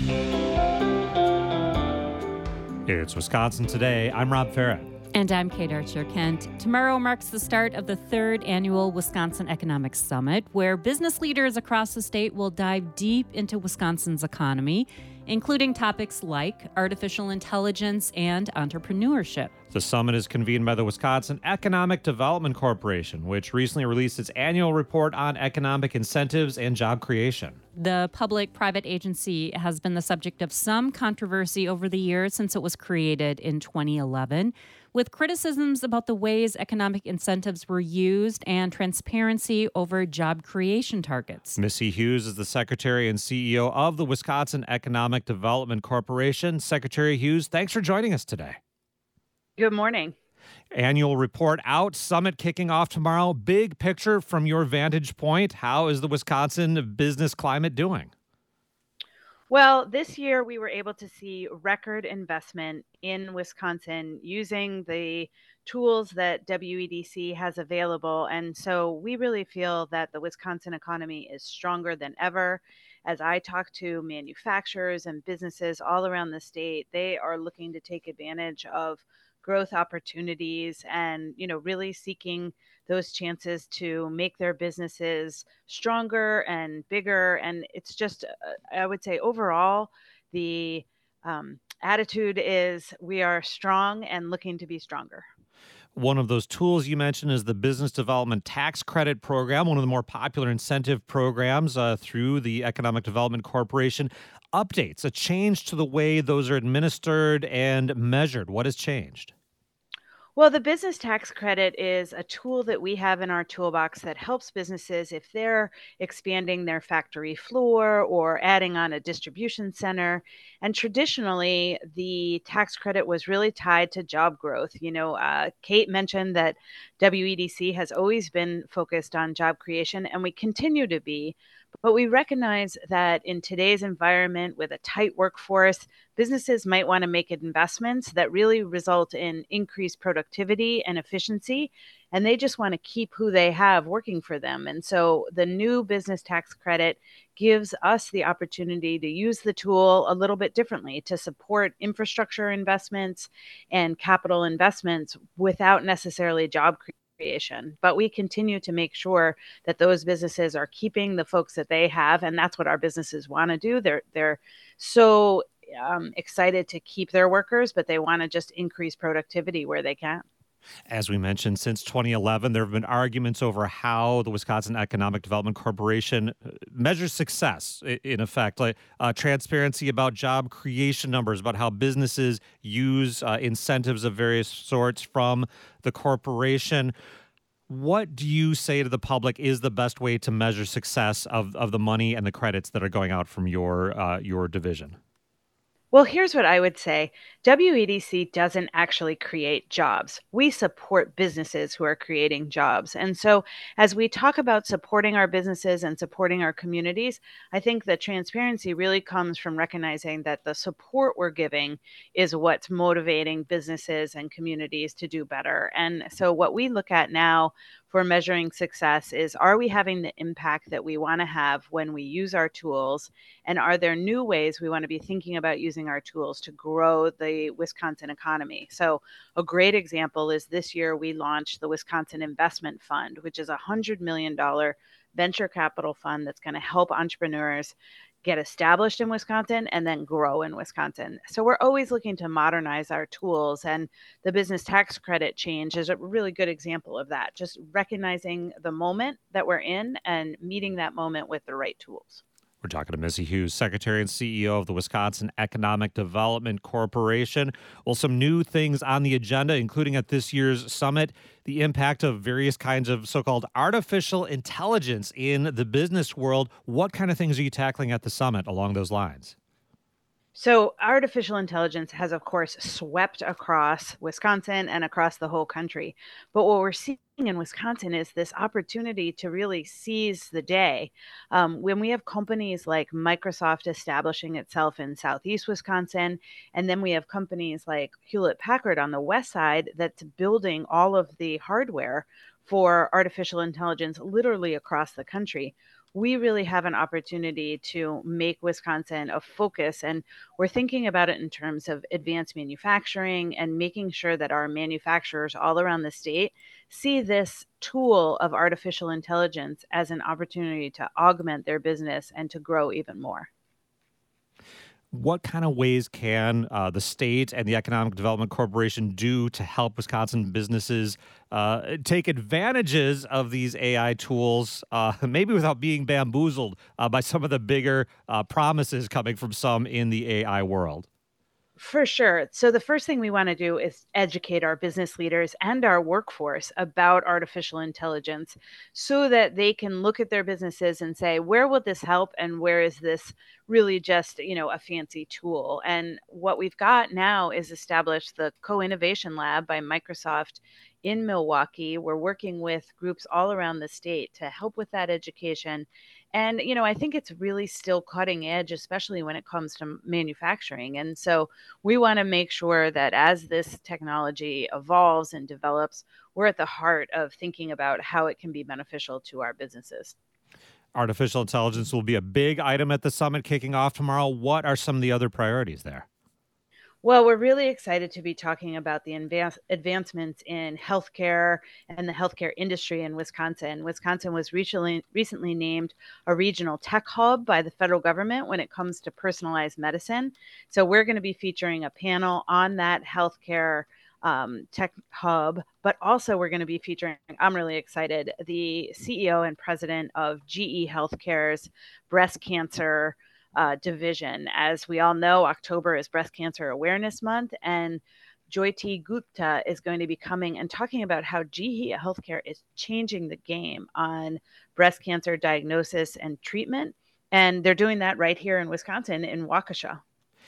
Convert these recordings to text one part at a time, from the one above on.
It's Wisconsin Today. I'm Rob Farrett. And I'm Kate Archer-Kent. Tomorrow marks the start of the third annual Wisconsin Economic Summit, where business leaders across the state will dive deep into Wisconsin's economy, including topics like artificial intelligence and entrepreneurship. The summit is convened by the Wisconsin Economic Development Corporation, which recently released its annual report on economic incentives and job creation. The public-private agency has been the subject of some controversy over the years since it was created in 2011, with criticisms about the ways economic incentives were used and transparency over job creation targets. Missy Hughes is the Secretary and CEO of the Wisconsin Economic Development Corporation. Secretary Hughes, thanks for joining us today. Good morning. Annual report out, summit kicking off tomorrow. Big picture from your vantage point. How is the Wisconsin business climate doing? Well, this year we were able to see record investment in Wisconsin using the tools that WEDC has available. And so we really feel that the Wisconsin economy is stronger than ever. As I talk to manufacturers and businesses all around the state, they are looking to take advantage of growth opportunities and, really seeking those chances to make their businesses stronger and bigger. And it's just, I would say overall, the attitude is we are strong and looking to be stronger. One of those tools you mentioned is the Business Development Tax Credit Program, one of the more popular incentive programs through the Economic Development Corporation. Updates, a change to the way those are administered and measured. What has changed? Well, the business tax credit is a tool that we have in our toolbox that helps businesses if they're expanding their factory floor or adding on a distribution center. And traditionally, the tax credit was really tied to job growth. Kate mentioned that WEDC has always been focused on job creation, and we continue to be. But we recognize that in today's environment with a tight workforce, businesses might want to make investments that really result in increased productivity and efficiency, and they just want to keep who they have working for them. And so the new business tax credit gives us the opportunity to use the tool a little bit differently to support infrastructure investments and capital investments without necessarily job creation. But we continue to make sure that those businesses are keeping the folks that they have, and that's what our businesses want to do. They're so excited to keep their workers, but they want to just increase productivity where they can. As we mentioned, since 2011, there have been arguments over how the Wisconsin Economic Development Corporation measures success, in effect, like transparency about job creation numbers, about how businesses use incentives of various sorts from the corporation. What do you say to the public is the best way to measure success of the money and the credits that are going out from your division? Well, here's what I would say. WEDC doesn't actually create jobs. We support businesses who are creating jobs. And so as we talk about supporting our businesses and supporting our communities, I think the transparency really comes from recognizing that the support we're giving is what's motivating businesses and communities to do better. And so what we look at now for measuring success is, are we having the impact that we want to have when we use our tools? And are there new ways we want to be thinking about using our tools to grow the Wisconsin economy? So a great example is this year we launched the Wisconsin Investment Fund, which is a $100 million venture capital fund that's going to help entrepreneurs get established in Wisconsin and then grow in Wisconsin. So we're always looking to modernize our tools, and the business tax credit change is a really good example of that. Just recognizing the moment that we're in and meeting that moment with the right tools. We're talking to Missy Hughes, Secretary and CEO of the Wisconsin Economic Development Corporation. Well, some new things on the agenda, including at this year's summit, the impact of various kinds of so-called artificial intelligence in the business world. What kind of things are you tackling at the summit along those lines? So artificial intelligence has, of course, swept across Wisconsin and across the whole country. But what we're seeing in Wisconsin is this opportunity to really seize the day. When we have companies like Microsoft establishing itself in Southeast Wisconsin, and then we have companies like Hewlett Packard on the west side that's building all of the hardware for artificial intelligence literally across the country. we really have an opportunity to make Wisconsin a focus. And we're thinking about it in terms of advanced manufacturing and making sure that our manufacturers all around the state see this tool of artificial intelligence as an opportunity to augment their business and to grow even more. What kind of ways can the state and the Economic Development Corporation do to help Wisconsin businesses take advantages of these AI tools, maybe without being bamboozled by some of the bigger promises coming from some in the AI world? For sure. So, the first thing we want to do is educate our business leaders and our workforce about artificial intelligence so that they can look at their businesses and say, where will this help? And where is this really just, a fancy tool? And what we've got now is established the Co Innovation Lab by Microsoft in Milwaukee. We're working with groups all around the state to help with that education. And, I think it's really still cutting edge, especially when it comes to manufacturing. And so we want to make sure that as this technology evolves and develops, we're at the heart of thinking about how it can be beneficial to our businesses. Artificial intelligence will be a big item at the summit kicking off tomorrow. What are some of the other priorities there? Well, we're really excited to be talking about the advancements in healthcare and the healthcare industry in Wisconsin. Wisconsin was recently named a regional tech hub by the federal government when it comes to personalized medicine. So we're going to be featuring a panel on that healthcare tech hub, but also we're going to be featuring, I'm really excited, the CEO and president of GE Healthcare's breast cancer division. As we all know, October is Breast Cancer Awareness Month, and Jyoti Gupta is going to be coming and talking about how GE Healthcare is changing the game on breast cancer diagnosis and treatment. And they're doing that right here in Wisconsin in Waukesha.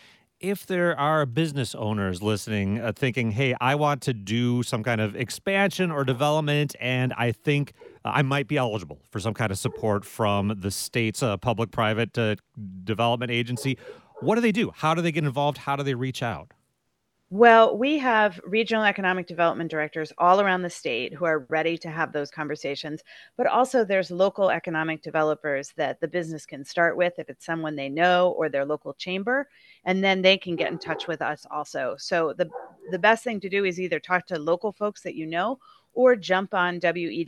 If there are business owners listening, thinking, hey, I want to do some kind of expansion or development, and I think I might be eligible for some kind of support from the state's public-private development agency, what do they do? How do they get involved? How do they reach out? Well, we have regional economic development directors all around the state who are ready to have those conversations. But also, there's local economic developers that the business can start with if it's someone they know or their local chamber, and then they can get in touch with us also. So the best thing to do is either talk to local folks that you know or jump on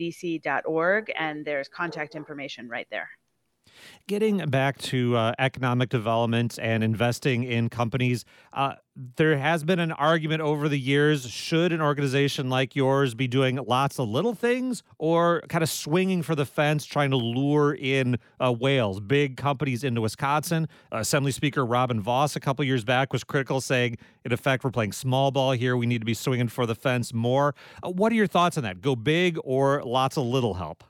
wedc.org, and there's contact information right there. Getting back to economic development and investing in companies, there has been an argument over the years. Should an organization like yours be doing lots of little things or kind of swinging for the fence, trying to lure in whales, big companies into Wisconsin? Assembly Speaker Robin Vos a couple years back was critical, saying, in effect, we're playing small ball here. We need to be swinging for the fence more. What are your thoughts on that? Go big or lots of little help?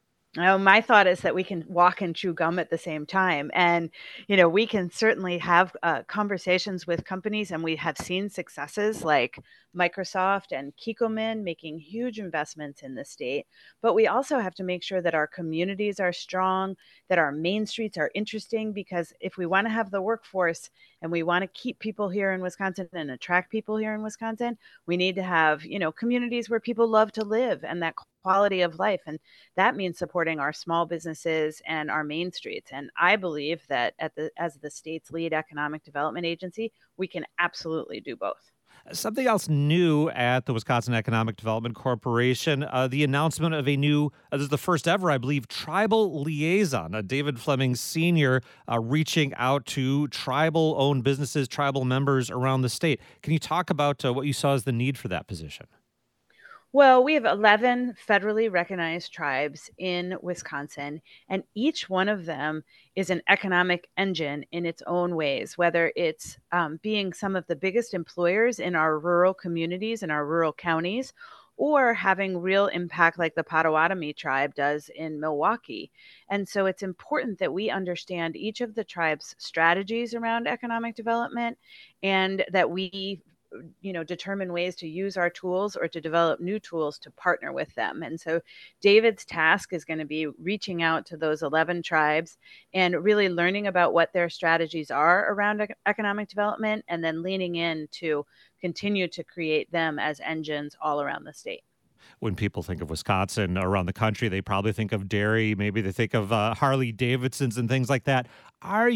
My thought is that we can walk and chew gum at the same time. And, we can certainly have conversations with companies, and we have seen successes like Microsoft and Kikkoman making huge investments in the state. But we also have to make sure that our communities are strong, that our main streets are interesting, because if we want to have the workforce and we want to keep people here in Wisconsin and attract people here in Wisconsin, we need to have, communities where people love to live and that quality of life. And that means supporting our small businesses and our main streets. And I believe that as the state's lead economic development agency, we can absolutely do both. Something else new at the Wisconsin Economic Development Corporation, the announcement of a new, this is the first ever, I believe, tribal liaison, David Fleming Sr., reaching out to tribal-owned businesses, tribal members around the state. Can you talk about what you saw as the need for that position? Well, we have 11 federally recognized tribes in Wisconsin, and each one of them is an economic engine in its own ways, whether it's being some of the biggest employers in our rural communities and our rural counties, or having real impact like the Potawatomi tribe does in Milwaukee. And so it's important that we understand each of the tribes' strategies around economic development, and that we determine ways to use our tools or to develop new tools to partner with them. And so David's task is going to be reaching out to those 11 tribes and really learning about what their strategies are around economic development, and then leaning in to continue to create them as engines all around the state. When people think of Wisconsin around the country, they probably think of dairy. Maybe they think of Harley Davidsons and things like that. Are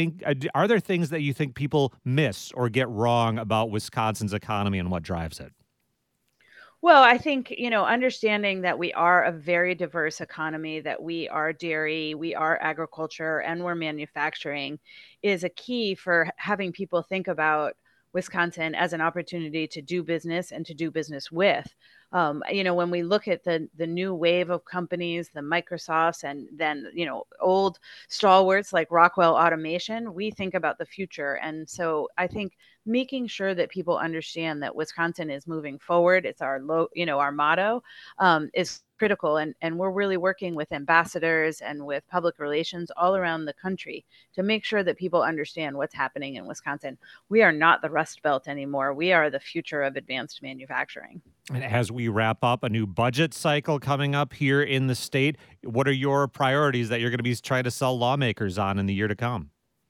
there things that you think people miss or get wrong about Wisconsin's economy and what drives it? Well, I think, understanding that we are a very diverse economy, that we are dairy, we are agriculture, and we're manufacturing is a key for having people think about Wisconsin as an opportunity to do business and to do business with. When we look at the new wave of companies, the Microsofts, and then, old stalwarts like Rockwell Automation, we think about the future. And so I think making sure that people understand that Wisconsin is moving forward, it's our our motto, is critical. And we're really working with ambassadors and with public relations all around the country to make sure that people understand what's happening in Wisconsin. We are not the Rust Belt anymore. We are the future of advanced manufacturing. And as we wrap up a new budget cycle coming up here in the state, what are your priorities that you're going to be trying to sell lawmakers on in the year to come?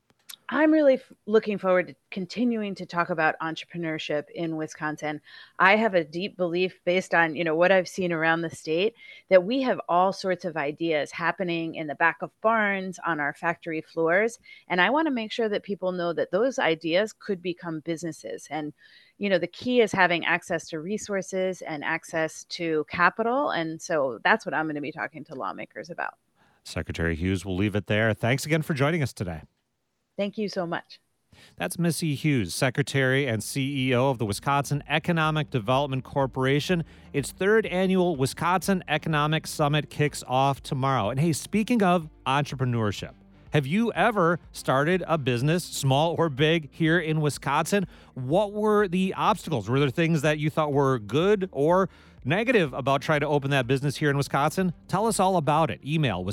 I'm really looking forward to continuing to talk about entrepreneurship in Wisconsin. I have a deep belief based on, what I've seen around the state that we have all sorts of ideas happening in the back of barns, on our factory floors. And I want to make sure that people know that those ideas could become businesses. And, the key is having access to resources and access to capital. And so that's what I'm going to be talking to lawmakers about. Secretary Hughes, we'll leave it there. Thanks again for joining us today. Thank you so much. That's Missy Hughes, Secretary and CEO of the Wisconsin Economic Development Corporation. Its third annual Wisconsin Economic Summit kicks off tomorrow. And hey, speaking of entrepreneurship, have you ever started a business, small or big, here in Wisconsin? What were the obstacles? Were there things that you thought were good or negative about trying to open that business here in Wisconsin? Tell us all about it. Email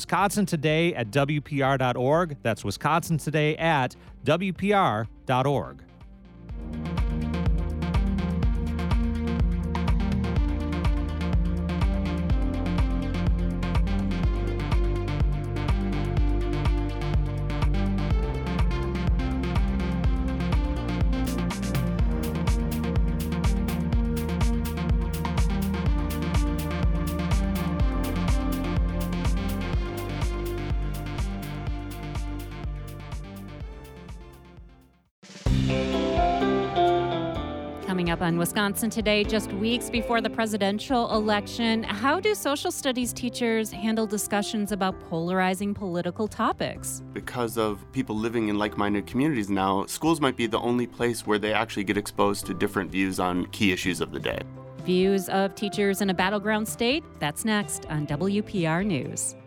wisconsintoday@wpr.org. That's wisconsintoday@wpr.org. Coming up on Wisconsin Today, just weeks before the presidential election, how do social studies teachers handle discussions about polarizing political topics? Because of people living in like-minded communities now, schools might be the only place where they actually get exposed to different views on key issues of the day. Views of teachers in a battleground state? That's next on WPR News.